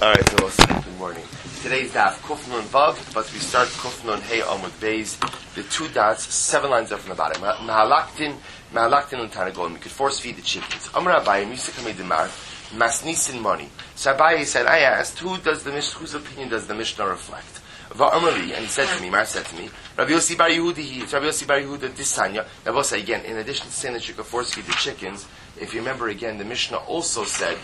Alright, so good morning. Today's daf Kuf Nun Vav, but we start Kuf Nun Hey Amud Beis. The two dots, 7 lines up from the bottom. Mahalaktin and Tanagolim. You could force feed the chickens. Amar Abaye used to come in Demar, Masnisin money. So Abaye said, I asked, whose opinion does the Mishnah reflect? Va'amali, and he said to me, Mar said to me, Rabbi Yossi Bar Yehudi, it's Rabbi Yossi Bar Yehuda Disanya. Now we'll say again, in addition to saying that you could force feed the chickens, if you remember again, the Mishnah also said,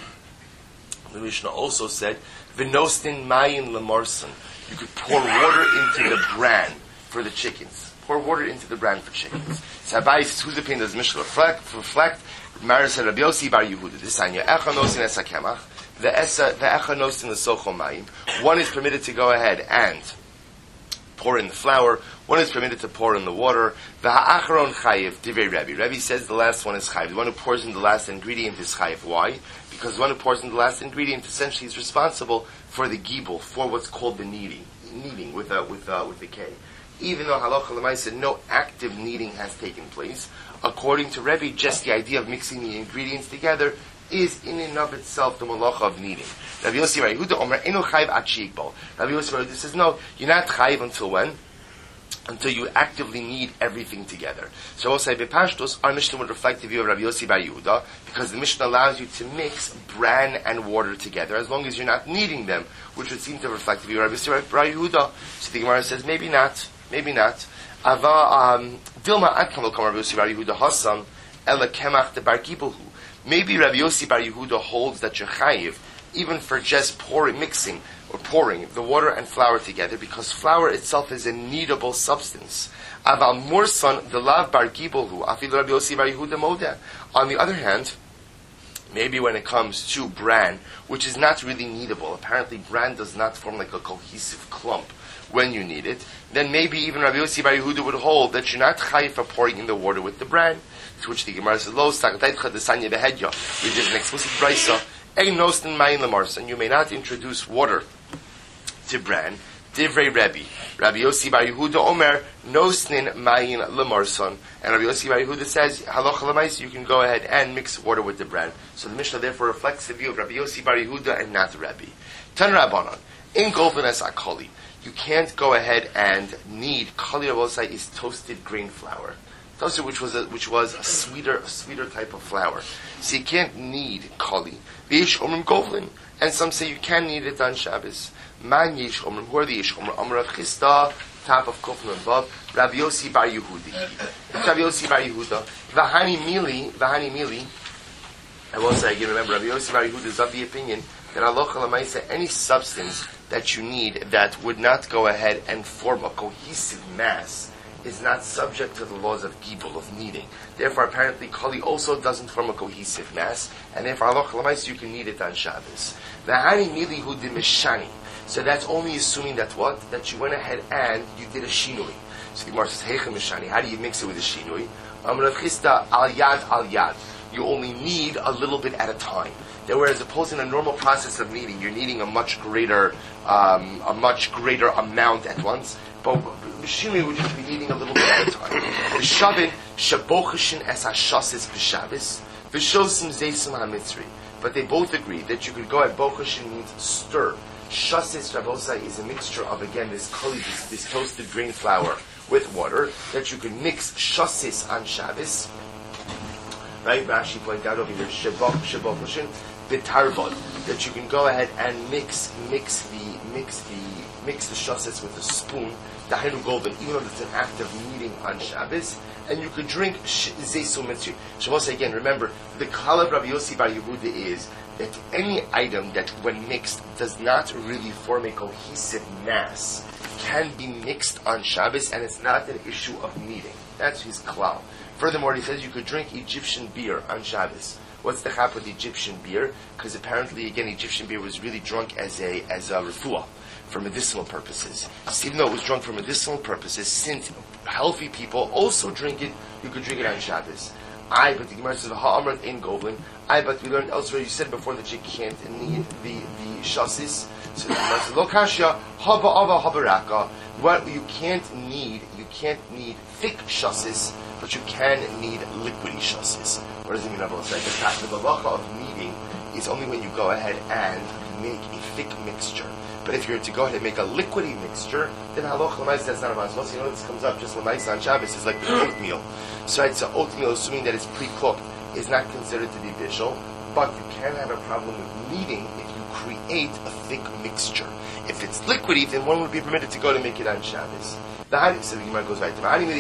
V'nostin mayin lemarson. You could pour water into the bran for the chickens. Pour water into the bran for chickens. So Abaye, whose opinion does the Mishnah reflect? Mara said, Rabbi Yossi Bar Yehuda Disanya. Echa nosin esa kemach. The echa nosin lesochol mayim. One is permitted to go ahead and pour in the flour. One is permitted to pour in the water. V'ha'acharon chayiv divrei Rabbi. Rabbi says the last one is chayiv. The one who pours in the last ingredient is chayiv. Why? Because the one who pours in the last ingredient essentially is responsible for the gibel, for what's called the kneading with the K. Even though halacha l'maaseh no active kneading has taken place, according to Rebbe, just the idea of mixing the ingredients together is in and of itself the malacha of kneading. Rabbi Yossi Bar Yehuda Omer eno chayiv ad sheikbal. Rabbi Yossi Bar Yehuda says no, you're not chayiv until when? Until you actively knead everything together. So also, Bepashtos, our Mishnah would reflect the view of Rabbi Yossi Bar Yehuda, because the Mishnah allows you to mix bran and water together, as long as you're not kneading them, which would seem to reflect the view of Rabbi Yossi Bar Yehuda. So the Gemara says, maybe not. Ava, Dilma Atkam will come Rabbi Yossi Bar Yehuda Hasan, Ela Kemach de Bar Kibuhu. Maybe Rabbi Yossi Bar Yehuda holds that you're chayiv, even for just pouring the water and flour together, because flour itself is a kneadable substance. Aval Mursan the lav bar gibelhu afil Rabbi Yossi Bar Yehuda modeh. On the other hand, maybe when it comes to bran, which is not really kneadable, apparently bran does not form like a cohesive clump when you knead it, then maybe even Rabbi Yossi Bar Yehuda would hold that you're not chayiv for pouring in the water with the bran. To which the Gemara says, Lo sakataitcha desanya behedya. We did an explicit brisa. Ein nostin mayin lemarson. You may not introduce water to bran. Divrei Rebbe. Rabbi Yossi Bar Yehuda Omer nosnin mayin lemarson. And Rabbi Yossi Bar Yehuda says, halacha l'maaseh, you can go ahead and mix water with the bran. So the Mishnah therefore reflects the view of Rabbi Yossi Bar Yehuda and not Rebbe. Tan Rabbanon. In golden as akoli. You can't go ahead and knead. Kali Rabosai is toasted grain flour. Toasted, which was a sweeter type of flour. So you can't knead kali. V'yish omrim govlin. And some say you can knead it on Shabbos. Man yish omrim. Who are the yish omrim? Amar Rav Chisda, top of Kuf Nun Vav. Rabbi Yossi Bar Yehudi. Rabbi Yossi Bar Yehuda. V'hani mili. I will say again, remember, Rabbi Yossi Bar Yehuda is of the opinion that halacha l'maaseh, any substance that you need that would not go ahead and form a cohesive mass is not subject to the laws of gibel, of kneading. Therefore, apparently, kali also doesn't form a cohesive mass, and therefore, halacha l'maaseh, you can knead it on Shabbos. V'hani mili hu dimishani. So that's only assuming that what? That you went ahead and you did a shinui. So the Gemara says, Heicha mishani. How do you mix it with a shinui? Rav Chisda al yad. You only knead a little bit at a time. Whereas opposed in a normal process of kneading, you're kneading a much greater amount at once. But machinery would just be kneading a little bit at a time. The Shavin shabochashin es hashasis b'Shabbos v'shosim zeisim hamitzri. But they both agree that you could go at bochashin means stir. Shasis rabosai is a mixture of again this toasted grain flour with water that you can mix shasis on Shabbos. Right, Rashi pointed out over here shabochashin b'tarvod, that you can go ahead and mix the shasis with a spoon, dahenu golden, even though it's an act of kneading on Shabbos, and you could drink zeisu mitzri. Shabbos again, remember, the klal of Rabbi Yossi Bar Yehuda is that any item that when mixed does not really form a cohesive mass can be mixed on Shabbos, and it's not an issue of kneading. That's his klal. Furthermore, he says you could drink Egyptian beer on Shabbos. What's the chap with Egyptian beer? Because apparently, again, Egyptian beer was really drunk as a refuah, for medicinal purposes. So even though it was drunk for medicinal purposes, since healthy people also drink it, you could drink it on Shabbos. But the Gemara says, ha'amrat ein goblin. But we learned elsewhere, you said before that you can't knead the shasis. So the Gemara says, lo kashya, haba ava habaraka. What you can't knead thick shasis, but you can knead liquidy shasis. What does it mean? The halacha of kneading is only when you go ahead and make a thick mixture. But if you're to go ahead and make a liquidy mixture, then halacha l'maisa that's not a matzah. So you know this comes up just l'maisa on Shabbos is like the oatmeal. So right, so oatmeal, assuming that it's pre-cooked, is not considered to be bishul, but you can have a problem with kneading if you create a thick mixture. If it's liquidy, then one would be permitted to go to make it on Shabbos. So the Gemara goes right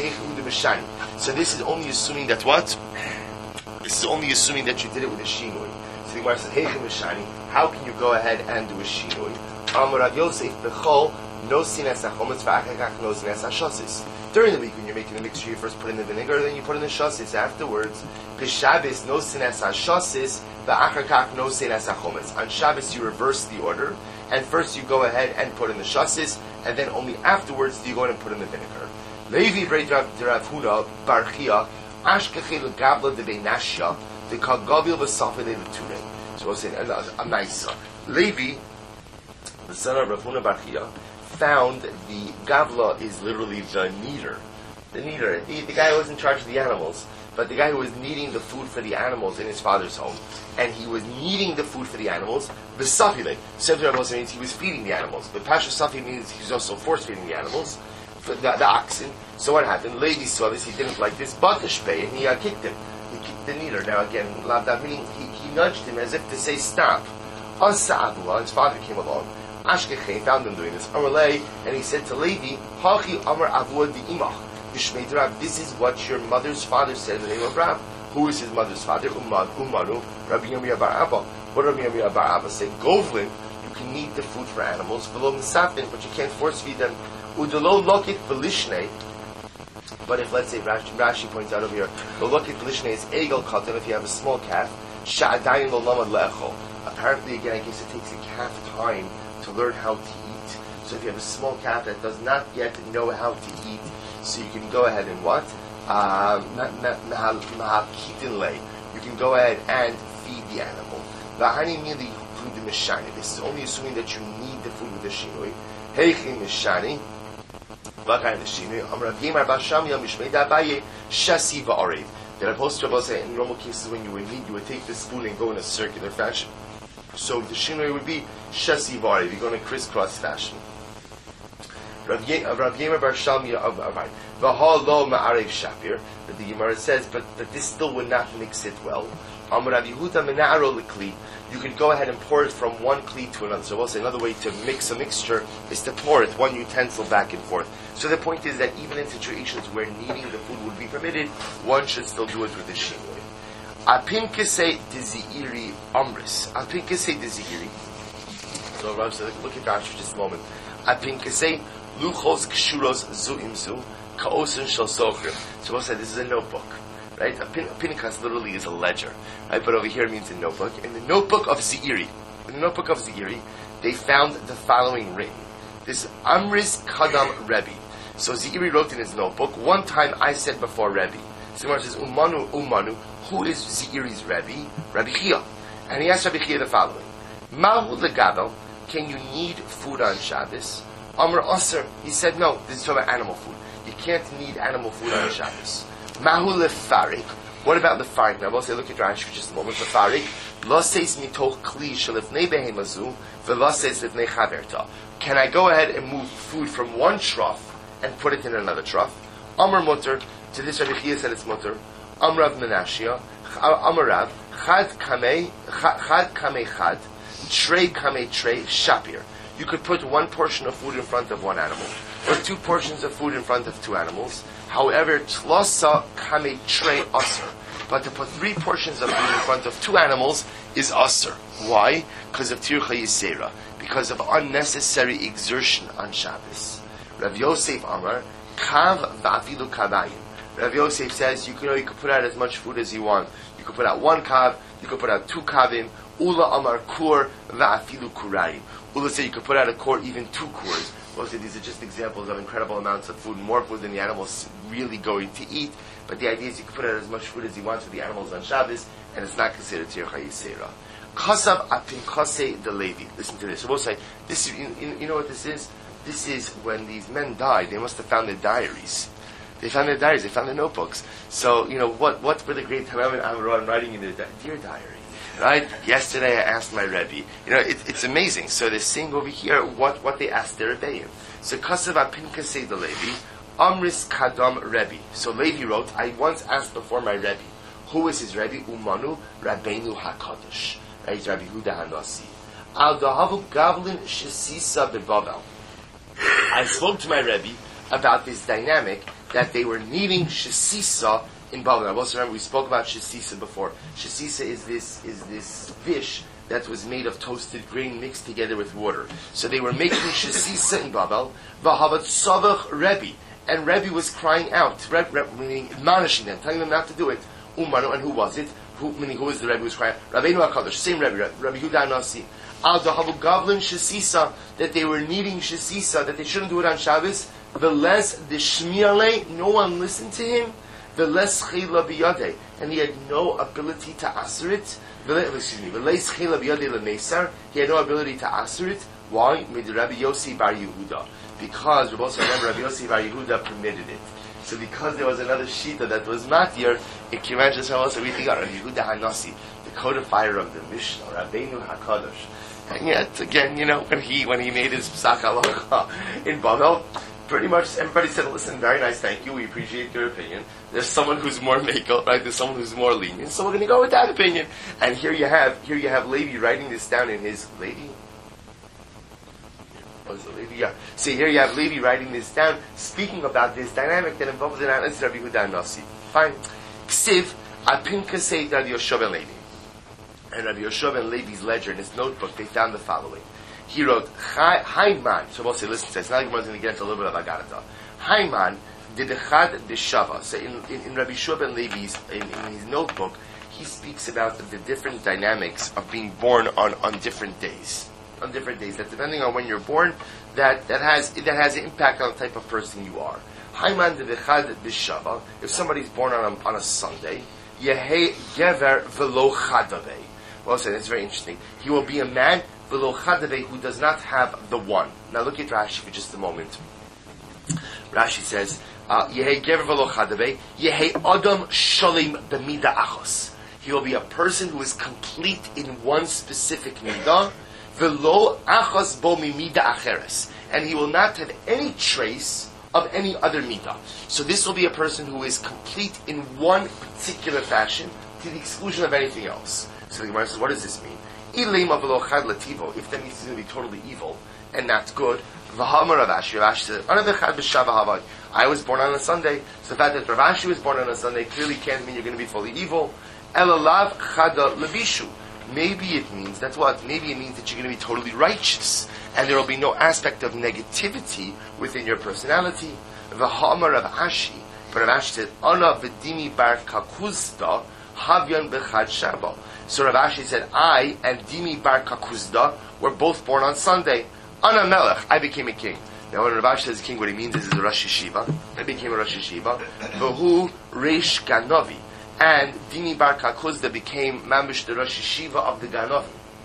to so this is only assuming that what? This is only assuming that you did it with a shinui. So the Gemara says, Heichim Mishani, how can you go ahead and do a shinui? Amar Rav Yosef bechol no sines achometz v'achakach no sines ashosis. During the week when you're making the mixture, you first put in the vinegar, then you put in the shosis afterwards. B'Shabbos no sines ashosis v'achakach no sines achometz. On Shabbos you reverse the order, and first you go ahead and put in the shosis, and then only afterwards do you go ahead and put in the vinegar. Levi Breit Rav Huna Bar Chia Ashkechel Gabla de Beinashya the Kagavil v'Safed Le'Ture. So we'll say a nice Levi, the son of Rav Huna Bar Chia, found the Gavla is literally the kneader. The kneader, the guy who was in charge of the animals, but the guy who was kneading the food for the animals in his father's home, and he was kneading the food for the animals. B'Safile, Sefer also means he was feeding the animals. But Pasha Safi means he was also force feeding the animals, the oxen. So what happened? Levi saw this, he didn't like this, Batashpei, and he kicked him. He kicked the kneader. Now again, Lavda, meaning he nudged him as if to say stop. Asa Abdullah, his father came along. Ashkechei found him doing this. Amalei, and he said to Levi, Hachi Amar Avua di Imach. This is what your mother's father said in the name of Rab. Who is his mother's father? Umaru, Rabbi Yirmiyah bar Abba. What Rabbi Yirmiyah bar Abba said? Govlin, you can knead the food for animals. V'lo misafin, but you can't force feed them. Udelo lokit v'lishne. But if, let's say, Rashi points out over here, the lokit v'lishne is egel katan if you have a small calf. Sha'adayin lo lamad le'echol. Apparently, again, I guess it takes a calf time to learn how to eat. So if you have a small calf that does not yet know how to eat, so you can go ahead and what? You can go ahead and feed the animal. This is only assuming that you need the food with the shinui. Heichi mishani. What kind of shinui? The Apostle Rabbi say in normal cases when you would knead, you would take the spoon and go in a circular fashion. So the shinui would be shasi v'arev. You go in a crisscross fashion. Rav Yemer Bar Shalmi V'ha'lo ma'arev shapir, that the Gemara says, but this still would not mix it well. Amar Rav Yehuda mena'aro l'kli, you could go ahead and pour it from one kli to another. So we'll say another way to mix a mixture is to pour it one utensil back and forth. So the point is that even in situations where kneading the food would be permitted, one should still do it with the shinui. Apinkese diziri amris. Apinkese diziri. So Rav said, look at that for just a moment. Apinkese luchos kshuros zuimzu kaosin shel sochrim. So we'll say this is a notebook, right? A pinkas literally is a ledger, right? But over here it means a notebook. In the notebook of Zeiri, they found the following ring. This Amris Kadam Rebbe. So Zeiri wrote in his notebook, one time I said before Rebbe. So Gemara says, Umanu, who is Zeiri's Rebbe? Rabbi Chia. And he asked Rabbi Chia the following. Mahu legadol, can you knead food on Shabbos? Amr Aser, he said no, this is talking about animal food. You can't knead animal food on Shabbos. Mahu lefarik, what about lefarik? Now we'll say, look at Rashi for just a moment. Lefarik, lo seis mitoch kli shelifnei behemazu, v'lo seis lifnei chaverta. Can I go ahead and move food from one trough and put it in another trough? Amr mutter, to this Rabbi Chia said it's mutter. Amrav menashia, Amrav, chad kamei chad, trei kamei trei, shapir. You could put one portion of food in front of one animal, or two portions of food in front of two animals. However, tlosa kamei trei aser. But to put three portions of food in front of two animals is aser. Why? Because of tircha yisera. Because of unnecessary exertion on Shabbos. Rav Yosef Amar, kav v'afilu kavayim. Rav Yosef says, you could put out as much food as you want. You could put out one kav, you could put out two kavim. Ula amar kur va'afilu kurayim. Ula said you could put out a core, even two cores. Well, these are just examples of incredible amounts of food, more food than the animal's really going to eat. But the idea is you can put out as much food as you want for the animals on Shabbos, and it's not considered tircha yisera. Kasav apinkase de Levi. Listen to this. So we'll say, this is, you know what this is? This is when these men died, they must have found their diaries. They found their notebooks. So, what were the great Tamam and Amron writing in their dear diary? Right? Yesterday I asked my Rebbe. It's amazing. So they're saying over here what they asked their Rebbeim. So Kasav Apinkasei the Levi, Amris Kadam Rebbe. So Levi wrote, I once asked before my Rebbe, who is his Rebbe? Umanu Rabbeinu HaKadosh. Right? Rabbi Huda HaNasi. Al Dahavu Gavlin Shesisa Bebavel. I spoke to my Rebbe about this dynamic that they were needing Shesisa in Babel. I also remember we spoke about Shesisa before. Shesisa is this dish that was made of toasted grain mixed together with water. So they were making Shesisa in Babel. V'havat Savach Rebbe. And Rebbe was crying out, meaning admonishing them, telling them not to do it. Umanu, and who was it? Who was the Rebbe who was crying? Rabbeinu HaKadosh, same Rebbe, Rabbi Huda HaNasi. Al Dahavu Gavlin Shesisa, that they were needing Shesisa, that they shouldn't do it on Shabbos. The less the Shmiale, no one listened to him. The less Chila Biyadeh, and he had no ability to answer it. The less Chila Biyadeh LeMesar, he had no ability to answer it. Why? Mid Rabbi Yossi Bar Yehuda. Because Rabbi Yossi Bar Yehuda permitted it. So because there was another Shita that was Matir, it came out just how else everything got Rabbi Yehuda HaNasi, the codifier of the Mishnah, Rabbeinu HaKadosh. And yet, again, when he made his Psak Halacha in Babel, pretty much everybody said, listen, very nice, thank you, we appreciate your opinion. There's someone who's more makel, right? There's someone who's more lenient, so we're going to go with that opinion. And here you have Levi writing this down in his Levi. Was it Levi? Yeah. So here you have Levi writing this down, speaking about this dynamic that involves the Na'anis Rabbi Huda HaNasi. Fine. Ksiv, Apinkasei Rabbi Yoshua ben Levi. And Rabbi Yoshua ben Levi's ledger in his notebook, they found the following. He wrote, Haiman, so we'll say, listen to this, now I'm going to get into a little bit of Agarata. Haiman did the Chad de Shava. So in Rabbi Yoshua ben Levi's, in his notebook, he speaks about the different dynamics of being born on different days. On different days, that depending on when you're born, that has an impact on the type of person you are. Haiman did the Chad de Shava. If somebody's born on a Sunday, Yehei Gever Velo Chadavei. Well, so that's very interesting. He will be a man who does not have the one. Now look at Rashi for just a moment. Rashi says, Yehei Gever Velo Chadavei, Yehei Adam Shalim B'Mida Achos. He will be a person who is complete in one specific midah, Velo Achos Bo Mimida Acheres. And he will not have any trace of any other midah. So this will be a person who is complete in one particular fashion to the exclusion of anything else. So the Gemara says, what does this mean? If that means he's going to be totally evil and not good, Rav Ashi says, I was born on a Sunday, so the fact that Rav Ashi was born on a Sunday clearly can't mean you're going to be fully evil. Elalav chada levishu. Maybe it means, that's what, maybe it means that you're going to be totally righteous, and there will be no aspect of negativity within your personality. V'ha'amar Rav Ashi, but Rav Ashi said, Ana v'dimi bar kakuzda havyan b'chad shaba. So Rav Ashi said, I and Dimi bar Kakuzda were both born on Sunday. Ana Melech, I became a king. Now when Rav Ashi says king, what he means is a Rosh Yeshiva. I became a Rosh Yeshiva. V'hu Reish Ganovi. And Dimi bar Kakuzda became Mamish, the Rosh Yeshiva of the Ganovi,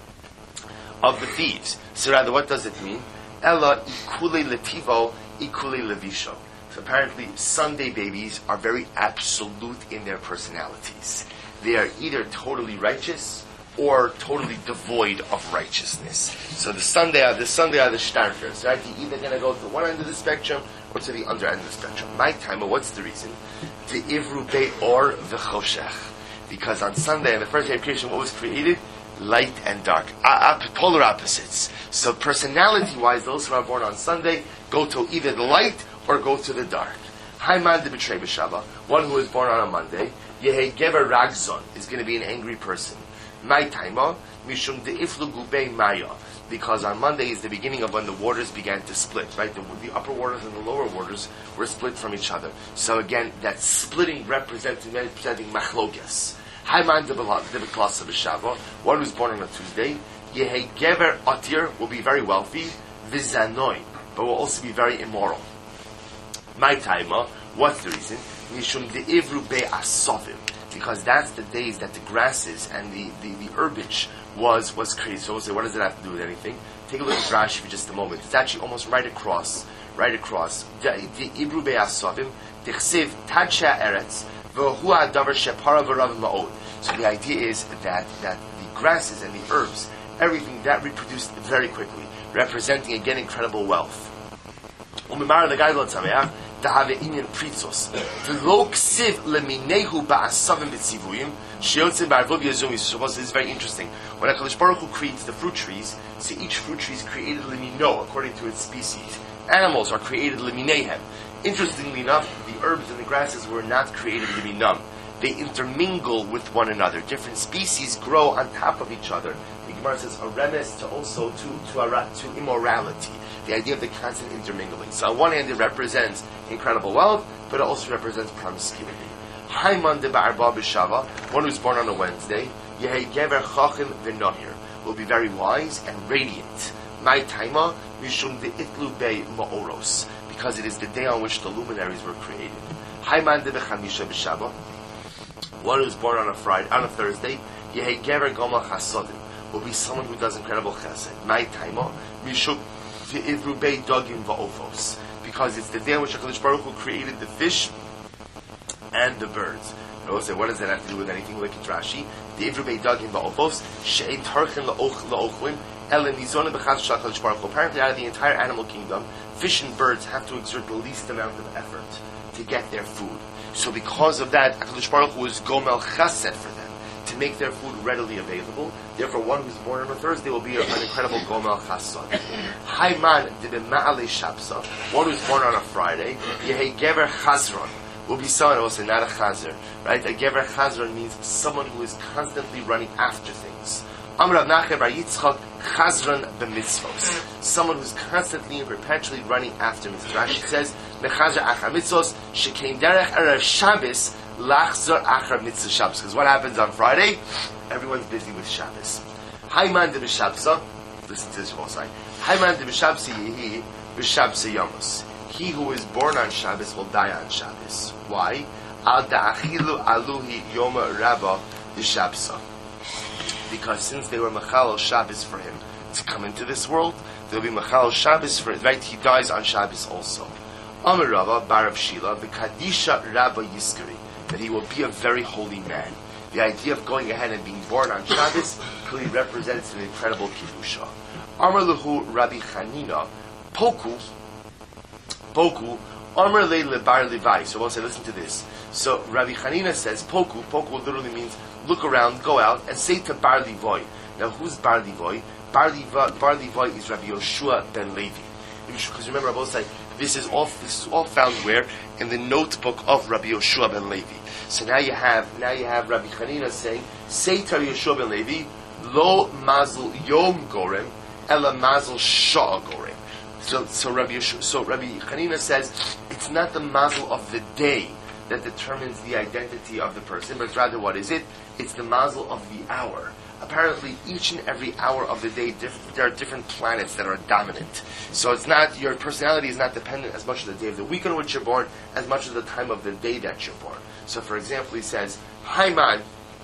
of the thieves. So rather, what does it mean? Ella ikule letivo, ikule levisho. So apparently Sunday babies are very absolute in their personalities. They are either totally righteous or totally devoid of righteousness. So the Sunday are the starters, right? You're either going to go to one end of the spectrum or to the other end of the spectrum. My time, but what's the reason? The ivru or the choshech. Because on Sunday, on the first day of creation, what was created? Light and dark. Polar opposites. So personality-wise, those who are born on Sunday go to either the light or go to the dark. Haiman de B'Trei B'Shava, one who is born on a Monday, Yehei Gever Ragzon, is going to be an angry person. My taima, Mishum de'iflu gubei maya, because on Monday is the beginning of when the waters began to split, right? The upper waters and the lower waters were split from each other. So again, that splitting representing machlokas. Haiman de B'Klasa B'Shava, one who's born on a Tuesday, Yehei Gever Atir, will be very wealthy, Vizanoi, but will also be very immoral. My taima, what's the reason? Mishum de'ivru be'asovim, because that's the days that the grasses and the herbage was created. So we'll say, what does it have to do with anything? Take a look at Rashi for just a moment. It's actually almost right across. De'ivru be'asovim, tichsiv tadsha eretz, v'hu ha'davar shepara v'rav ma'od. So the idea is that the grasses and the herbs, everything that reproduced very quickly, representing again incredible wealth. Umimar legaylot sameach tahave inyan pritzos. V'lo ksiv leminehu ba'asavim b'tzivuyim sheyotzim ba'arvov yazum yisrael. This is very interesting. When HaKadosh Baruch Hu creates the fruit trees, so each fruit tree is created lemino according to its species. Animals are created leminehem. Interestingly enough, the herbs and the grasses were not created leminam. They intermingle with one another. Different species grow on top of each other. The Gemara says a remes to also to immorality. The idea of the constant intermingling. So on one hand, it represents incredible wealth, but it also represents promiscuity. Haiman de ba'arba b'shava, one who's born on a Wednesday, yehei gever chachim v'nohir, will be very wise and radiant. My taima mishum de'itlu bei ma'oros, because it is the day on which the luminaries were created. Haiman de b'chamisha b'shava, one who's born on a Thursday, yehei gever goma chasodim, will be someone who does incredible chesed. My taima mishum de'itlu bei dogim va'ofos, because it's the day on which HaKadosh Baruch Hu created the fish and the birds. I will say, what does that have to do with anything? Like it's Rashi, the Ivrubei Dagim Ba'ofos, She'en Tarchin La'ochlim, Elen Nizonim B'chaz Shal HaKadosh Baruch Hu. Apparently, out of the entire animal kingdom, fish and birds have to exert the least amount of effort to get their food. So because of that, HaKadosh Baruch Hu is Gomel Chesed for them, to make their food readily available. Therefore, one who's born on a Thursday will be an incredible Gomel Chesed. Hayman Dibim Ma'alei Shapsa, one who's born on a Friday, Yehei Gever Chazron, will be someone, I will say, not a chazer, right? A gever chazron means someone who is constantly running after things. Amr Rav Nachman bar Yitzchak chazron b'mitzvos, someone who's constantly and perpetually running after mitzvos. Rashi says, mechazer achar mitzvos, shekein derech erev Shabbos, lachzor achar mitzvos Shabbos. Because what happens on Friday? Everyone's busy with Shabbos. Hayman de b'shabsa, listen to this from all sides. Hayman de b'shabsa yehi b'shabsa yamos. He who is born on Shabbos will die on Shabbos. Why? Al da'achilu aluhi yoma rabba b'shabsa. Because since they were machal Shabbos for him to come into this world, there will be machal Shabbos for it. Right? He dies on Shabbos also. Amar Rava bar Rav Shila v'kadisha rabba yiskari, that he will be a very holy man. The idea of going ahead and being born on Shabbos clearly represents an incredible kiddusha. Amar luhu Rabbi Chanina poku. Poku, Amr le bar Levi. So we'll say, listen to this. So Rabbi Chanina says, Poku literally means look around, go out, and say to Bar Levi. Now who's Bar Levi? Bar Levi is Rabbi Yoshua ben Levi. Because remember, I will say, this is all found where? In the notebook of Rabbi Yoshua ben Levi. So now you have Rabbi Chanina saying, say to Rabbi Yoshua ben Levi, Lo mazel yom gorem, ela mazel sha'a gorem. So Rabbi Chanina says it's not the mazel of the day that determines the identity of the person, but rather what is it? It's the mazel of the hour. Apparently, each and every hour of the day, there are different planets that are dominant. So it's not, your personality is not dependent as much on the day of the week on which you're born, as much as the time of the day that you're born. So for example, he says, Hayman,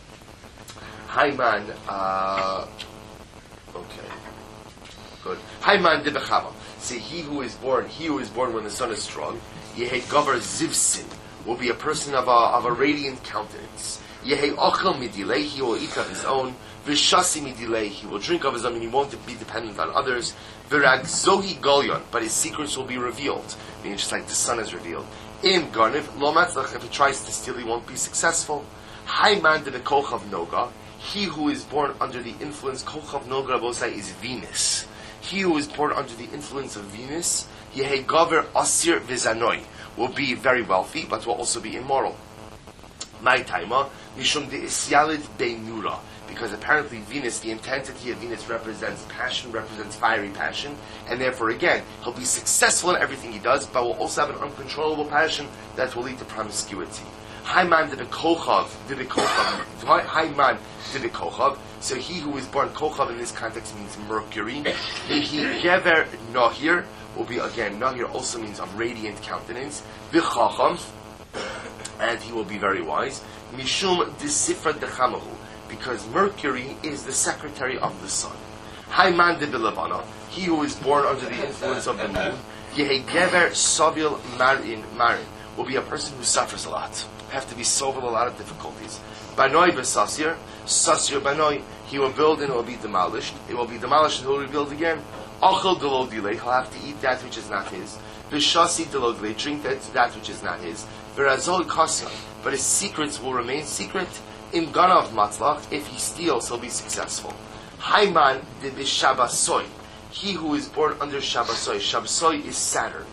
okay, good. Hayman de Bechava. See, he who is born when the sun is strong, Yehei Gavar Zivsin, will be a person of a radiant countenance. Yehei Ochel Midilei, he will eat of his own. V'shasi Midilei, he will drink of his own, and he won't be dependent on others. V'rag Zohi Golyon, but his secrets will be revealed, meaning just like the sun is revealed. Im Garniv Lo Matzlach, if he tries to steal, he won't be successful. Hayman de Kochav Noga, he who is born under the influence, Kochav Noga Rabosai, is Venus. He who is born under the influence of Venus, Yehei Gaver Asir Vizanoi, will be very wealthy, but will also be immoral. My taima, Mishum de Isyalid Beinura, because apparently Venus, the intensity of Venus represents passion, represents fiery passion, and therefore again, he'll be successful in everything he does, but will also have an uncontrollable passion that will lead to promiscuity. Hayman de Kochav, Hayman de Kochav. So he who is born Kochav in this context means Mercury. He Gever Nahir will be again, Nahir also means of radiant countenance. V'chacham, and he will be very wise. Mishum Disifra Dechamahu, because Mercury is the secretary of the sun. Hayman de Bilavana, he who is born under the influence of the moon. Yehe Gever Savil Marin, will be a person who suffers a lot. have to be solved with a lot of difficulties. Banoi b'sasir, sasir banoi, he will build and it will be demolished. It will be demolished and he will rebuild again. Achel delo dilei, he'll have to eat that which is not his. V'shasi delo dilei, drink that which is not his. V'razol kasyon, but his secrets will remain secret. Im ganav matzlach, if he steals, he'll be successful. Haiman de b'shabasoi, he who is born under Shabbasoi. Shabbasoi is Saturn.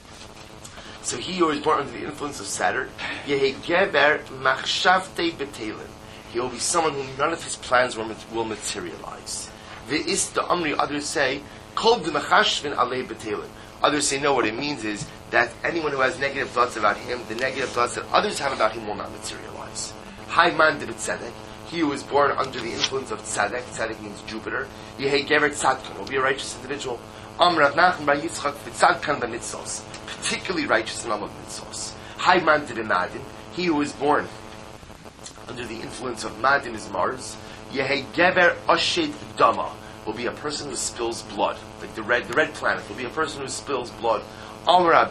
So he who is born under the influence of Saturn, Yehe Geber Machshavte Betelin. He will be someone whom none of his plans will materialize. Ve'is the Amri, others say, Kol D'Mechashvin Alei Betelin. Others say, no, what it means is that anyone who has negative thoughts about him, the negative thoughts that others have about him will not materialize. Haiman de B'Tzedek. He who is born under the influence of Tzedek, Tzedek means Jupiter, Yehe Gever Tzadkan, will be a righteous individual. Rav Nachman bar Yitzchak Tzadkan b'mitzvos, particularly righteous in all of mitzvos. Haiman de Madin, he who is born under the influence of Madin is Mars. Yehe Gever Oshed Dama, will be a person who spills blood, like the red planet, will be a person who spills blood. Amar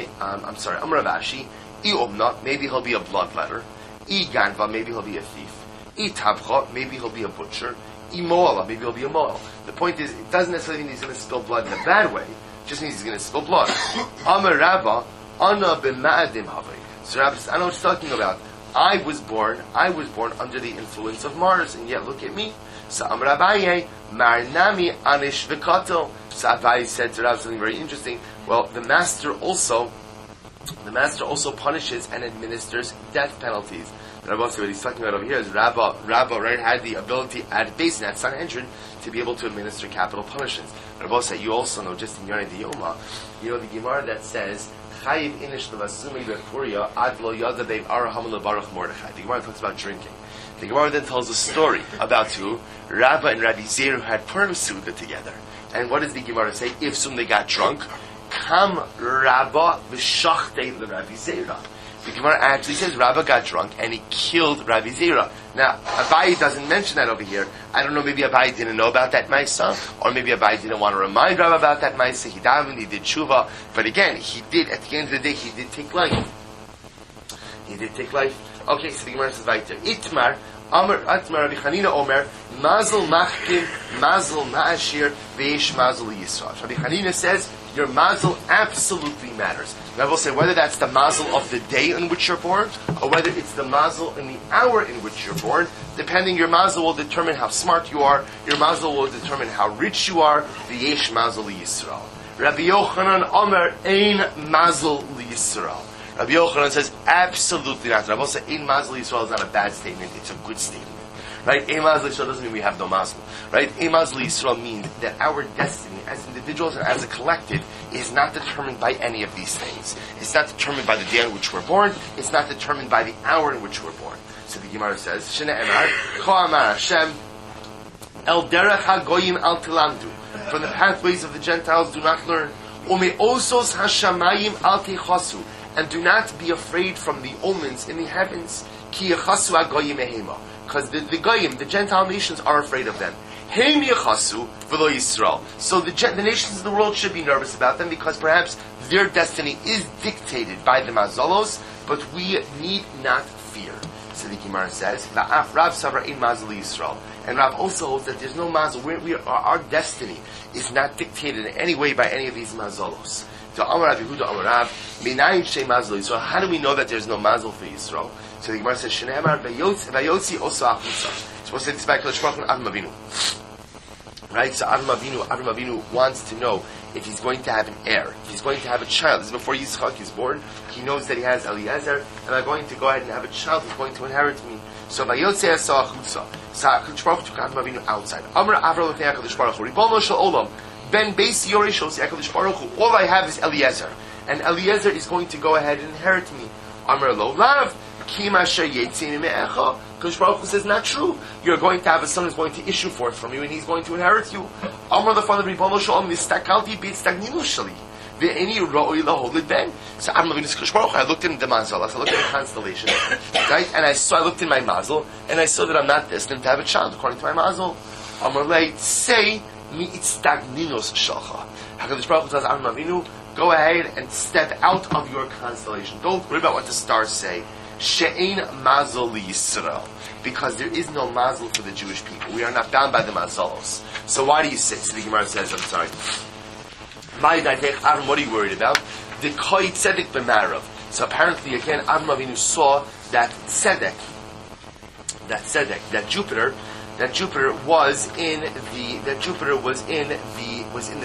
Ashi, I Omna, maybe he'll be a bloodletter. I Ganva, maybe he'll be a thief. Itabcha, maybe he'll be a butcher. Imoala, maybe he'll be a moel. The point is, it doesn't necessarily mean he's going to spill blood in a bad way. It just means he's going to spill blood. Amar Rabba, Ana b'ma'adim havay. So Rabbi says, I know what he's talking about. I was born under the influence of Mars, and yet look at me. So Amar Abaye, Marnami anish v'kato. So Abaye said to Rabbi something very interesting. Well, the master also punishes and administers death penalties. Rabbi said what he's talking about over here is Rabba right, had the ability at Beis at Sanhedrin to be able to administer capital punishments. Rabbi said you also know, just in Yonei Diyoma, you know the Gemara that says Chayiv inish levasumi bechuria ad lo yada dev araham lebarach Mordechai. The Gemara talks about drinking. The Gemara then tells a story about two Rabba and Rabbi Zeir who had Purim Suda together. And what does the Gemara say? If soon they got drunk, Kam Rabba v'shachtei leRabbi Zeira. The Gemara actually says Rabba got drunk and he killed Rabbi Zera. Now, Abaye doesn't mention that over here. I don't know, maybe Abaye didn't know about that Maisa, or maybe Abaye didn't want to remind Rabba about that Maisa. He davened, he did tshuva, but again, he did, at the end of the day, he did take life. Okay, so the Gemara says right there. Itmar Rabbi Chanina Omer, Mazel Machkim, Mazel Ma'ashir, Veish Mazel Yisrael. Rabbi Chanina says, your mazel absolutely matters. Rabbi will say whether that's the mazel of the day in which you're born, or whether it's the mazel in the hour in which you're born. Depending, your mazel will determine how smart you are. Your mazel will determine how rich you are. V'yesh mazel Yisrael. Rabbi Yochanan Omer ein mazel Yisrael. Rabbi Yochanan says absolutely not. Rabbi will say ein mazel Yisrael is not a bad statement; it's a good statement. Right? Ein mazel Yisrael doesn't mean we have no mazel. Right? Ein mazel Yisrael means that our destiny as individuals and as a collective is not determined by any of these things. It's not determined by the day in which we're born. It's not determined by the hour in which we're born. So the Gemara says, Shene Emar, Ko Amar Hashem, El derech hagoyim al tilamdu. From the pathways of the Gentiles, do not learn. Ume osos hashamayim al techasu. And do not be afraid from the omens in the heavens. Ki yechasu hagoyim ehema. Because the goyim, the Gentile nations, are afraid of them. Heim yechasu v'lo Yisrael. So the nations of the world should be nervous about them because perhaps their destiny is dictated by the mazalos, but we need not fear. So the Gemara says, Va'af Rav Savra in Mazel Yisrael. And Rav also holds that there's no mazel. Our destiny is not dictated in any way by any of these mazalos. So Amar Rav Yehuda Amar Rav, Minayin Shei Mazel Yisrael. How do we know that there's no mazel for Yisrael? So the Gemara says, Shneimar vayotzi oso achutza. So we'll say this back to Shprachon Avram Avinu. Right? So Avram Avinu wants to know if he's going to have an heir, if he's going to have a child. This is before Yitzchak is born. He knows that he has Eliezer, and I'm going to go ahead and have a child who's going to inherit me. So vayotzi oso achutza. So HaKadosh Baruch Hu took Avram Avinu outside. Amar Avram Lefnei HaKadosh Baruch Hu, Ribono Shel Olam, Ben Beis Yorei Shel HaKadosh Baruch Hu. All I have is Eliezer, and Eliezer is going to go ahead and inherit me. Amar Lo Lav. Kadosh Baruch Hu says, not true. You're going to have a son who's going to issue forth from you, and he's going to inherit you. Amar the father of Ribono Shel Olam, Nistakalti beit stagninu shali. Ve'eni ra'oi laholid ben. So Avram Avinu says, Kadosh Baruch Hu, I looked in the mazalas, I looked in the constellation, right? And I looked in my mazel, and I saw that I'm not destined to have a child according to my mazel. Amar lei say mi itstagninos shalcha. HaKadosh Baruch Hu tells Avram Avinu, go ahead and step out of your constellation. Don't worry about what the stars say. She'ein mazal Yisrael, because there is no mazal for the Jewish people. We are not bound by the mazalos. So why do you say? So the Gemara says, I'm sorry. What are you worried about? The Koi Tzedek b'Marav. So apparently, again, Avram Avinu saw that Tzedek, that Jupiter was in the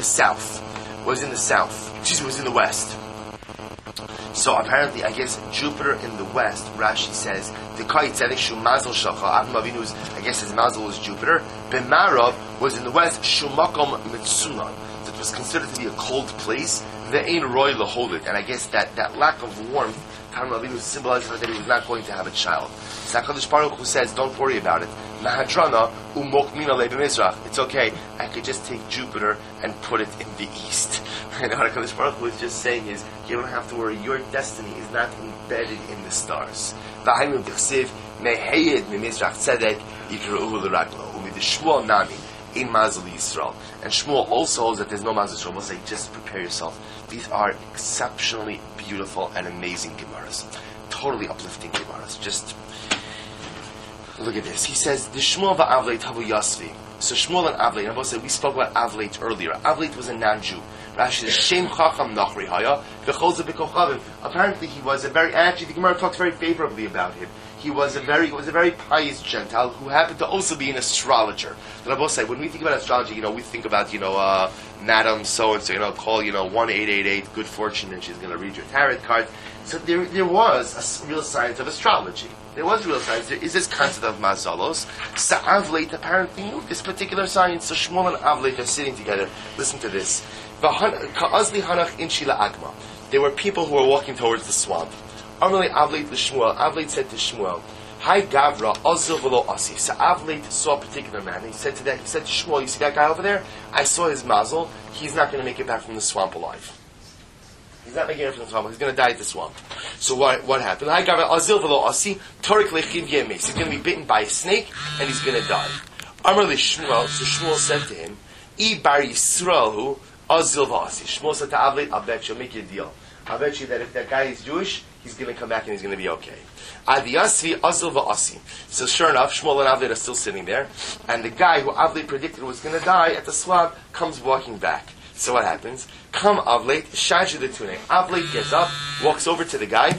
west. So apparently, I guess Jupiter in the west. Rashi says the Kai Tzedek Shu Mazel Shalcha. Avram Avinu's, I guess his Mazel was Jupiter. B'Marav was in the west. Shu Makom Mitzunan. That was considered to be a cold place. Ve'ein Roy Laholit, and I guess that lack of warmth, Avram Avinu symbolized that he was not going to have a child. So HaKadosh Baruch Hu says, don't worry about it. Mahadrana umokmina lebemizrach. It's okay. I could just take Jupiter and put it in the east. And what HaKadosh Baruch Hu is just saying is, you don't have to worry. Your destiny is not embedded in the stars. V'hainu d'chsiv meheyed mimizrach tzedek yikra'uhu l'raglo umidishmuel nami in Mazel Yisrael. And Shmuel also holds that there's no Mazel Yisrael. We'll say, just prepare yourself. These are exceptionally beautiful and amazing Gemaras. Totally uplifting Gemaras. Just look at this. He says, the Shmuel va'avleit havu yasvi. So Shmuel and Avleit, and we spoke about Avleit earlier. Avleit was a non-Jew. Rashi says, Shem chacham nachri haya, v'cholza b'kochavim. Apparently he was actually the Gemara talks very favorably about him. He was a very pious Gentile who happened to also be an astrologer. The Rabbi say, when we think about astrology, we think about, Madam so-and-so, call, 1888, good fortune, and she's going to read your tarot card. So there was a real science of astrology. There was real science. There is this concept of mazalos. So Avleit apparently knew this particular science. So Shmuel and Avleit are sitting together. Listen to this. There were people who were walking towards the swamp. Avleit said to Shmuel, Hi Gavra, Azil v'lo asi. So Avleit saw a particular man. He said to Shmuel, you see that guy over there? I saw his mazel. He's not going to make it back from the swamp alive. He's not making it from the swamp. He's going to die at the swamp. So what happened? Hi Gavra, Azil v'lo asi. Torik lechiv yemes. He's going to be bitten by a snake and he's going to die. Amar le Shmuel. So Shmuel said to him, I bar Yisrael hu Azil v'asi. Shmuel said to Avleit, I'll bet you, I'll make you a deal. I'll bet you that if that guy is Jewish, he's going to come back and he's going to be okay. Adiyasvi azil va'asi. So sure enough, Shmuel and Avleit are still sitting there, and the guy who Avleit predicted was going to die at the swamp comes walking back. So what happens? Come Avleit, shaju the tune. Avleit gets up, walks over to the guy,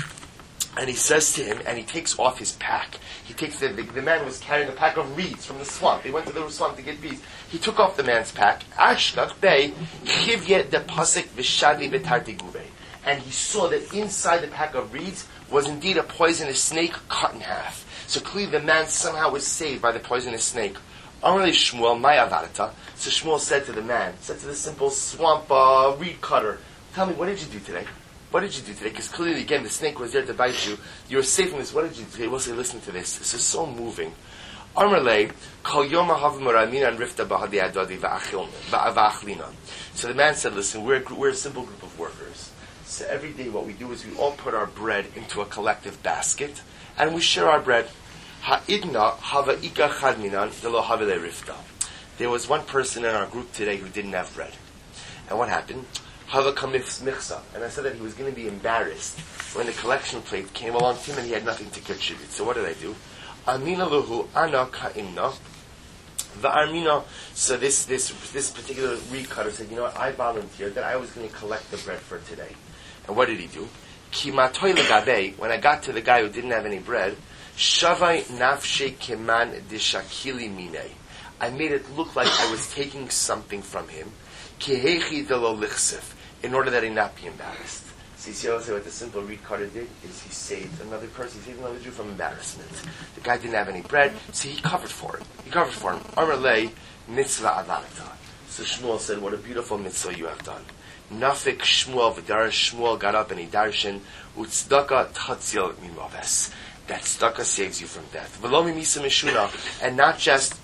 and he says to him, and he takes off his pack. He takes the man was carrying a pack of reeds from the swamp. They went to the swamp to get reeds. He took off the man's pack. Ashkak bey chivye de pasik v'shadi v'tartigube. And he saw that inside the pack of reeds was indeed a poisonous snake cut in half. So clearly the man somehow was saved by the poisonous snake. Amalei Shmuel, my avarata. So Shmuel said to the simple swamp reed cutter, tell me, what did you do today? What did you do today? Because clearly, again, the snake was there to bite you. You were safe from this. What did you do today? We'll say, listen to this. This is so moving. Amalei, kol yom ha'hav moramina and rifta b'hadi adadi va'achlina. So the man said, listen, we're a simple group of workers. So every day what we do is we all put our bread into a collective basket and we share our bread. Ha'idna hava ika chadminan delo havele rifta. There was one person in our group today who didn't have bread. And what happened? Hava kamif michsa. And I said that he was going to be embarrassed when the collection plate came along to him and he had nothing to contribute. So what did I do? Amina luhu ana ka'imna. Va'armina. So this particular reed cutter said, you know what, I volunteered that I was going to collect the bread for today. And what did he do? Kimatoi legabe, when I got to the guy who didn't have any bread, shavai nafshe keman deshakili mine. I made it look like I was taking something from him, kehechi delo lichsif, in order that he not be embarrassed. So you see what the simple reed cutter did? Is he saved another person, he saved another Jew from embarrassment. The guy didn't have any bread, so he covered for him. Amalei mitzvah adarta. So Shmuel said, what a beautiful mitzvah you have done. Nafik Shmuel v'darash. Shmuel got up and he darshan utzdaka tatzil mimaves. That tzedakah saves you from death. V'lo mimisa mishuna, and not just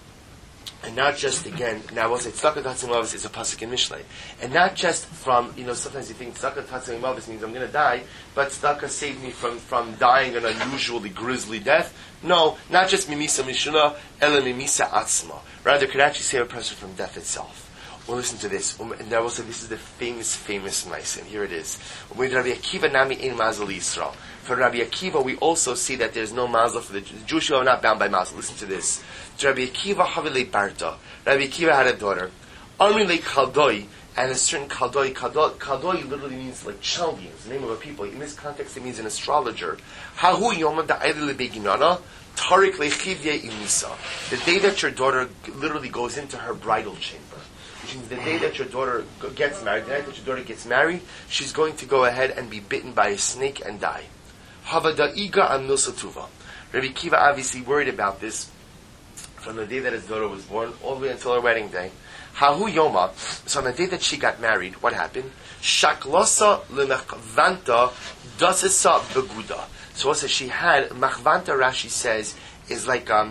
again. Now I will say tzedakah tatzil mimaves is a pasuk in Mishlei, and not just from sometimes you think tzedakah tatzil mimaves means I'm going to die, but tzedakah saved me from dying an unusually grisly death. No, not just mimisa mishuna, ela mimisa atzma. Rather, it could actually save a person from death itself. Well, listen to this. And I will say this is the famous nice, and here it is. With Rabbi Akiva nami ein mazel Yisrael. For Rabbi Akiva, we also see that there's no mazel for the Jewish people are not bound by mazel. Listen to this. Rabbi Akiva havile barta. Rabbi Akiva had a daughter. Amri le Kaldoi, and a certain Kaldoi. Kaldoi literally means like Chaldeans, the name of a people. In this context, it means an astrologer. Hahu yoma da'ayli lebeginana. Tarik lechivye imisa. The day that your daughter literally goes into her bridal chamber. Which means the day that your daughter gets married, the night that your daughter gets married, she's going to go ahead and be bitten by a snake and die. Havada'iga an milsatuva. Rabbi Kiva obviously worried about this from the day that his daughter was born all the way until her wedding day. Hahu yoma. So on the day that she got married, what happened? Shaklosa lemachvanta dasisa beguda. So also she had machvanta. Rashi says is like a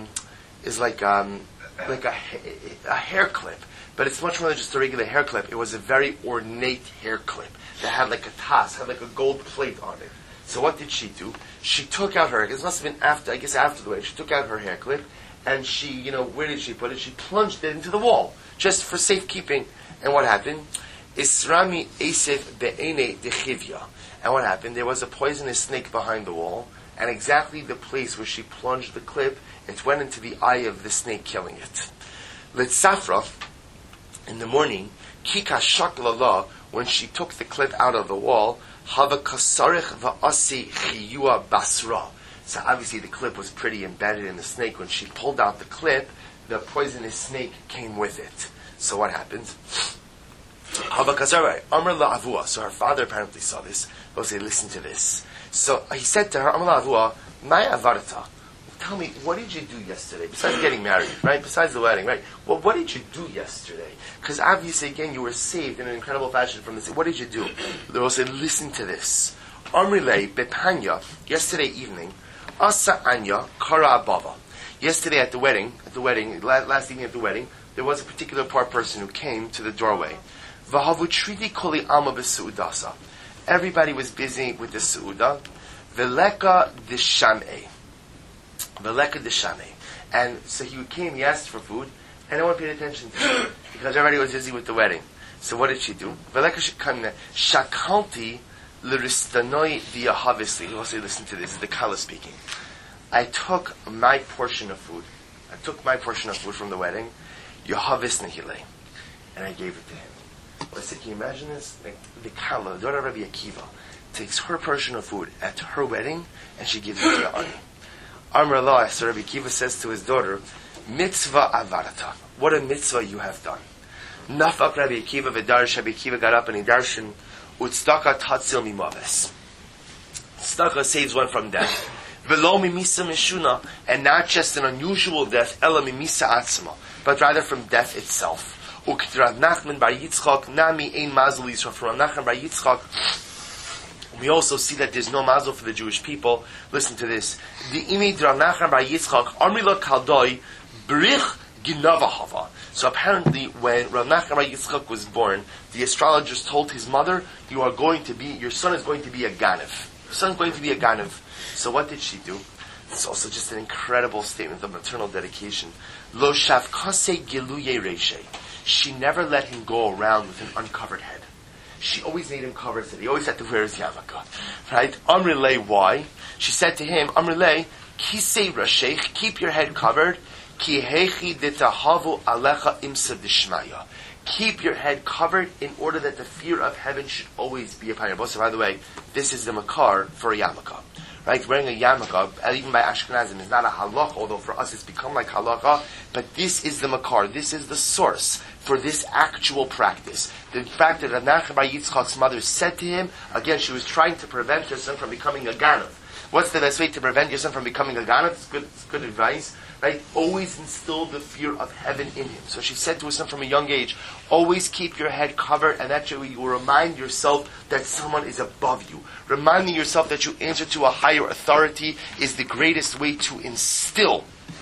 hair clip. But it's much more than just a regular hair clip. It was a very ornate hair clip that had like a tas, had like a gold plate on it. So what did she do? She took out her, it must have been after the wedding, she took out her hair clip, and she, where did she put it? She plunged it into the wall, just for safekeeping. And what happened? Isrami Esef be'ene dechivya. And what happened? There was a poisonous snake behind the wall, and exactly the place where she plunged the clip, it went into the eye of the snake, killing it. Litzafra, in the morning, Kika Shaklala, when she took the clip out of the wall, Hava Kasarich Va'asi Chiyua Basra. So obviously the clip was pretty embedded in the snake. When she pulled out the clip, the poisonous snake came with it. So what happened? Hava Kasarich Amr La'avua. So her father apparently saw this. He'll say, listen to this. So he said to her, Amr La'avua, Maya Avarta. Tell me, what did you do yesterday? Besides getting married, right? Besides the wedding, right? Well, what did you do yesterday? Because obviously, again, you were saved in an incredible fashion from this. What did you do? They will say, listen to this. Amrile Bepanya, yesterday evening, Asa Anya Kara Abava. Yesterday at the wedding, last evening at the wedding, there was a particular poor person who came to the doorway. Vahavutridi Koli Alma Besuudasa. Everybody was busy with the Suuda. Veleka Disham'e. And so he came, he asked for food, and no one paid attention to him because everybody was busy with the wedding. So what did she do? Shakalti l'ristanoi diyahavisli. You also listen to this, this is the Kala speaking. I took my portion of food from the wedding, Yahavis nehile, and I gave it to him. Well, I said, can you imagine this? Like, the Kala, the daughter of Rabbi Akiva, takes her portion of food at her wedding, and she gives it to the Ani. Amr Allah, so Rabbi Akiva says to his daughter, Mitzvah avarata. What a mitzvah you have done. Nafak Rabbi Akiva v'darsh. Rabbi Akiva got up and he darshan, Utzdaka tatzil mimaves. Tzedakah saves one from death. V'lo mimisa mishuna, and not just an unusual death, ela mimisa atzma, but rather from death itself. U'k'Rav Nachman bar Yitzchak, nami ein mazel Yisrael. From Rav Nachman bar Yitzchak, we also see that there's no mazel for the Jewish people. Listen to this. The imi Rav Nachman bar Yitzchak, Amrila Kaldoi, Brich Ginavahava. So apparently, when Rav Nachman bar Yitzchak was born, the astrologers told his mother, your son is going to be a Ganav. Your son is going to be a Ganav. So what did she do? It's also just an incredible statement of maternal dedication. Lo shavkase giluye reshe. She never let him go around with an uncovered head. She always made him cover his head. He always had to wear his yarmulke. Right? Amrilei, why? She said to him, Amrilei, kisei rasheich, keep your head covered. Ki hechi detahavu alecha imsa dishmaya. Keep your head covered in order that the fear of heaven should always be upon you. So by the way, this is the makar for a yarmulke. Right? Wearing a yarmulke, even by Ashkenazim, is not a halakha, although for us it's become like halakha, but this is the makar, this is the source for this actual practice. The fact that Rav Nachman bar Yitzchak's mother said to him, again, she was trying to prevent her son from becoming a ganav. What's the best way to prevent your son from becoming a ganav? It's good advice. Right? Always instill the fear of heaven in him. So she said to her son from a young age, always keep your head covered, and that you will remind yourself that someone is above you. Reminding yourself that you answer to a higher authority is the greatest way to instill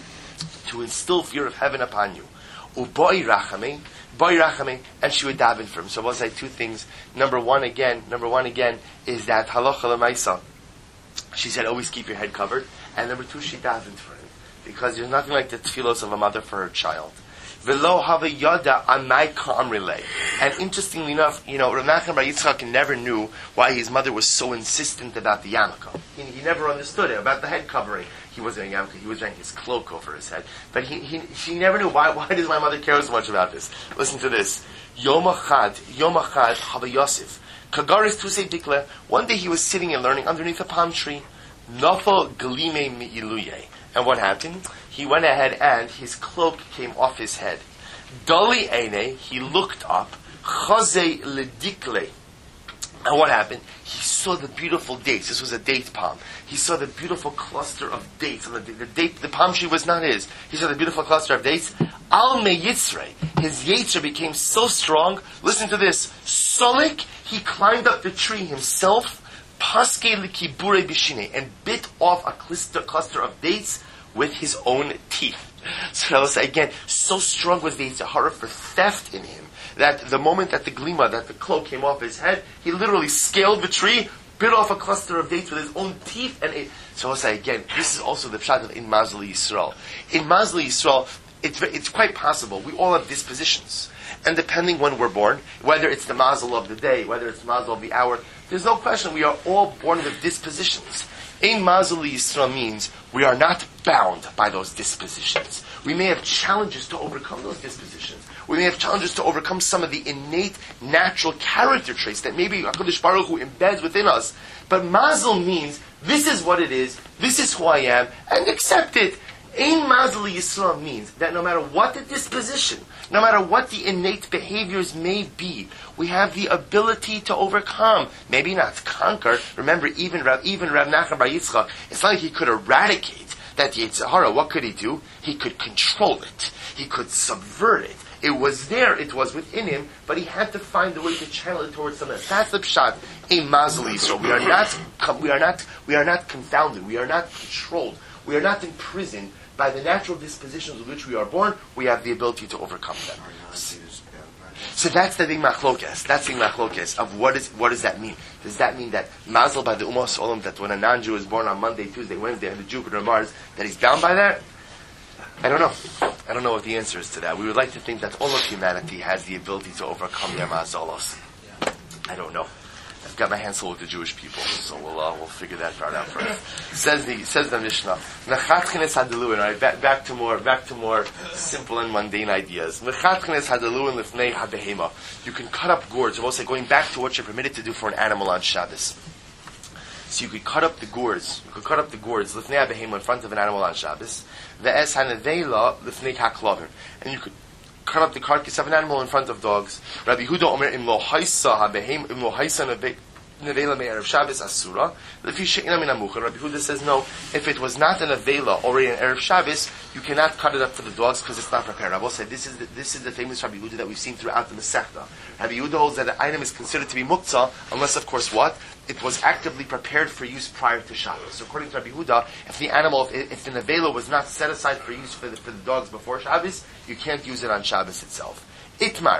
fear of heaven upon you. Uboi rachame, and she would daven for him. So I will say two things. Number one again is that halacha l'maisa. She said, always keep your head covered. And number two, she davened for him. Because there's nothing like the tefillos of a mother for her child. Velo hava yada amai ka'amrile. And interestingly enough, Rav Nachman Bar Yitzchak never knew why his mother was so insistent about the yarmulke. He never understood it, about the head covering. He wasn't a yarmulke, he was wearing his cloak over his head. But she never knew, why does my mother care so much about this? Listen to this. Yom Achad hava Yosef. Kagaris Tusei Dikle. One day he was sitting and learning underneath a palm tree. Nafal Galime Mi'iluye. And what happened? He went ahead and his cloak came off his head. Dali Eine, he looked up. Chaze Ledikle. And what happened? He saw the beautiful dates. This was a date palm. He saw the beautiful cluster of dates. And the palm tree was not his. He saw the beautiful cluster of dates. Al Me Yitzre. His Yitzre became so strong. Listen to this. Solik, he climbed up the tree himself. Paske Likibure Bishine. And bit off a cluster of dates with his own teeth. So I'll say again, so strong was the Yitzhahara for theft in him, that the moment that the glima, that the cloak came off his head, he literally scaled the tree, bit off a cluster of dates with his own teeth, and ate. So I'll say again, this is also the pshat of in Mazli Yisrael. In Mazli Yisrael, it's quite possible, we all have dispositions. And depending when we're born, whether it's the mazel of the day, whether it's the mazel of the hour, there's no question we are all born with dispositions. Ein Mazel Yisrael means we are not bound by those dispositions. We may have challenges to overcome those dispositions. We may have challenges to overcome some of the innate, natural character traits that maybe HaKadosh Baruch Hu embeds within us. But Mazel means, this is what it is, this is who I am, and accept it. Ein Mazel Yisrael means that no matter what the disposition, no matter what the innate behaviors may be, we have the ability to overcome. Maybe not conquer. Remember, even Rav Nachman Bar Yitzchak, it's not like he could eradicate that Yitzhahara. What could he do? He could control it. He could subvert it. It was there, it was within him, but he had to find a way to channel it towards something else. That's the pshat in Mazel Yisrael. We are not confounded. We are not controlled. We are not imprisoned by the natural dispositions with which we are born. We have the ability to overcome them. So that's the Ding Machlokes. That's the Ding Machlokes of what does that mean? Does that mean that Mazel by the Ummah Olam, that when a non-Jew is born on Monday, Tuesday, Wednesday, and the Jupiter and Mars, that he's bound by that? I don't know. I don't know what the answer is to that. We would like to think that all of humanity has the ability to overcome their Mazalos. I don't know. I've got my hands full with the Jewish people, so we'll figure that part out first. Says the Mishnah. Mechatchines hadaluin. All right, back to more simple and mundane ideas. Mechatchines hadaluin lifnei habehema. You can cut up gourds. We'll say going back to what you're permitted to do for an animal on Shabbos. So you could cut up the gourds. Lifnei habehema in front of an animal on Shabbos. Ve'es hanevela lifnei haklavim. And you could cut up the carcass of an animal in front of dogs. Rabbi Huda Omer Imlo Haisa Habehem Imlo Haisa Nevela Me'er of Shabbos Asura. Rabbi Huda says no. If it was not an Avela already an Erev Shabbos, you cannot cut it up for the dogs because it's not prepared. Rabbi said this is the famous Rabbi Huda that we've seen throughout the Masechta. Rabbi Huda holds that the item is considered to be muktzah unless, of course, what? It was actively prepared for use prior to Shabbos. So according to Rabbi Huda, if the animal, if the nevela was not set aside for use for the dogs before Shabbos, you can't use it on Shabbos itself. Itmar.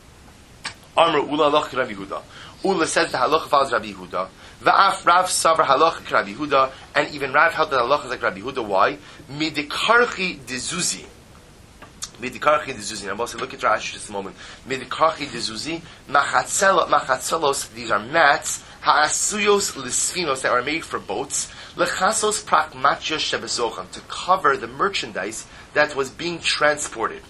Amr Ula Loch Rabbi Huda. Ula says the halacha follows Rabbi Huda. Va'af Rav Savar halacha Rabbi Huda, and even Rav held that halacha is like Rabbi Huda. Why? Midikarchi dezuzi. Midikarchi dezuzi. Now, we'll say, look at Rashi just a moment. Midikarchi dezuzi. Machatzelos. These are mats. Ha'asuyos lisfinos that are made for boats. Lechasos prakmatios shebezocham, to cover the merchandise that was being transported.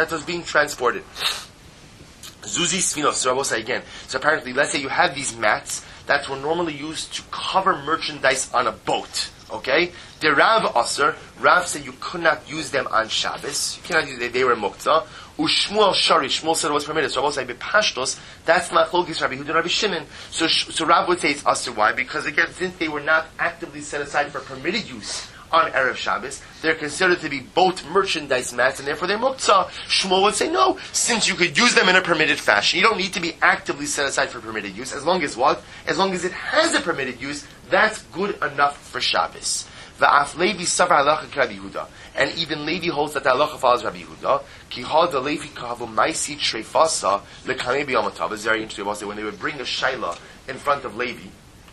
Zuzi sfinos. So I will say again. So apparently, let's say you have these mats that were normally used to cover merchandise on a boat. Okay? The Rav Aser, Rav said you could not use them on Shabbos. You cannot use them, they were muktzah. Ushmuel Shari, Shmuel said it was permitted. So Rav will say, Bepashtos, that's Machlokes Rabbi Huda and Rabbi Shimon. So Rav would say it's Aser. Why? Because again, since they were not actively set aside for permitted use on Erev Shabbos, they're considered to be boat merchandise mats, and therefore they're muktzah. Shmuel would say, no, since you could use them in a permitted fashion, you don't need to be actively set aside for permitted use, as long as what? As long as it has a permitted use, that's good enough for Shabbos. Va'af Levi savar halacha Rabbi Huda, and even Levi holds that the halacha follows Rabbi Huda. Ki ha the Levi kahavu maisi treifasa lekamei b'yamatav. It's very interesting. Also, when they would bring a shaila in front of Levi,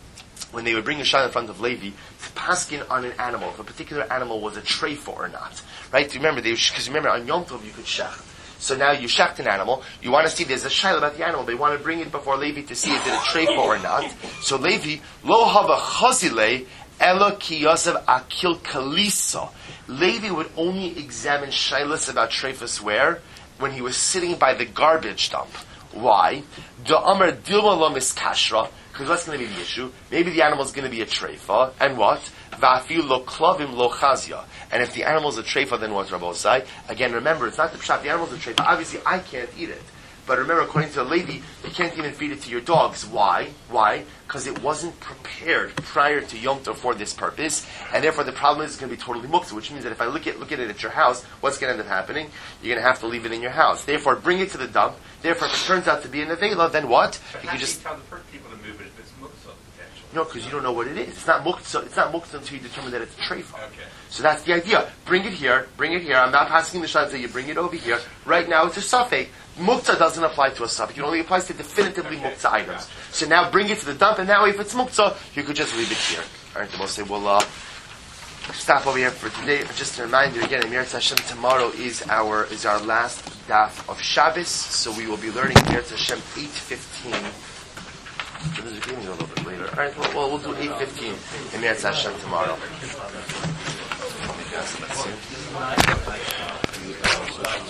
to paskin on an animal, if a particular animal was a treifa or not, right? Remember, because remember on Yom Tov you could shecht. So now you shecht an animal. You want to see there's a shaila about the animal. They want to bring it before Levi to see if it a treifa or not. So Levi lo hava chazile elo ki yosav akil kalisa. Levi would only examine shailas about treifas where? When he was sitting by the garbage dump. Why? The amar dilma lo miskashra. Because what's going to be the issue? Maybe the animal is going to be a treifa, and what? Va'afilu lo klavim lo chazia. And if the animal is a treifa, then what, Rabbosai? Again, remember, it's not the pshat. The animal is a treifa. Obviously, I can't eat it. But remember, according to the Levi, you can't even feed it to your dogs. Why? Why? Because it wasn't prepared prior to Yom Tov for this purpose, and therefore the problem is it's going to be totally muktzah, which means that if I look at it at your house, what's going to end up happening? You're going to have to leave it in your house. Therefore, bring it to the dump. Therefore, if it turns out to be an avela, then what? But you how can just do you tell the people to move it if it's muktzah potential? no, because you don't know what it is. It's not muktzah. It's not muktzah until you determine that it's a treifa. Okay. So that's the idea. Bring it here. Bring it here. I'm not asking the shot that you bring it over here. Right now, it's a suffix. Muktzah doesn't apply to a suffix. It only applies to definitively muktzah items. So now bring it to the dump, and now if it's muktzah, you could just leave it here. All right, the most we'll stop over here for today. Just a reminder again, Emirat Hashem, tomorrow is our last daf of Shabbos, so we will be learning Emirat Hashem 8:15. So there's a gaming a little bit later. All right, well we'll do 8:15 Emirat Hashem tomorrow.